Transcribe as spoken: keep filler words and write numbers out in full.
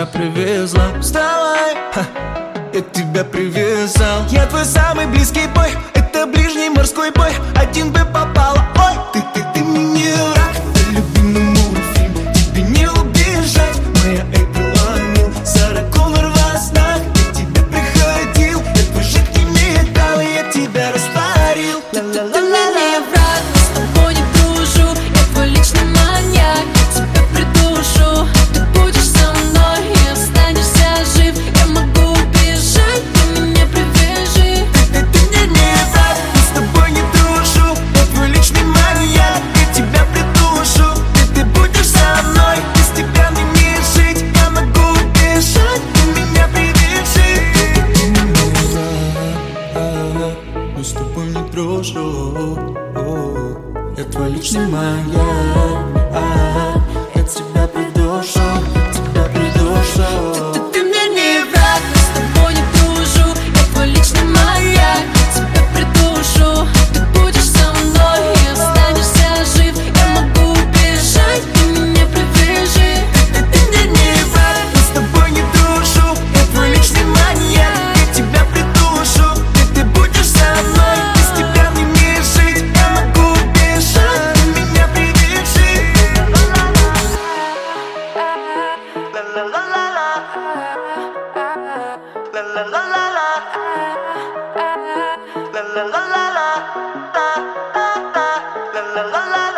тебя привезла. Вставай, ха, я тебя привязал. Я твой самый близкий бой, это ближний морской бой. Один бы попала, ой, ты, ты, ты мне не враг. Это любимый мультфильм, тебе не убежать. Моя Эйприл, Сара Коннор во снах. Я тебе приходил, я твой жидкий металл, я тебя растворил. Ты, ты, ты мне не враг, с тобой не дружу. Я твой личный маньяк, я тебя придушу. Ты будешь со мной и останешься жив. Я могу убежать, ты меня привяжи. Ты, ты, ты мне не враг, с тобой не дружу. Я твой личный маньяк, я тебя придушу. Ты, ты будешь со мной, без тебя мне не жить. Я могу убежать, ты меня привяжи. Ты мне не враг, я с тобой не дружу. Я твой личный маньяк, я тебя придушу, тебя придушу. Ты, ты мне не враг, с тобой не дружу. Я твой личный маньяк, я тебя придушу. Ты будешь со мной и останешься жив. Я могу убежать, ты меня привяжи. Ты, ты мне не враг, с тобой не дружу. Я твой личный маньяк, я тебя придушу. Ты, ты будешь со мной, без тебя мне не жить. Я могу убежать, ты меня привяжи. Ла-ла-ла-ла-ла, ла-ла-ла-ла-ла, ла-ла-ла-ла-ла, ла-ла-ла-ла-ла.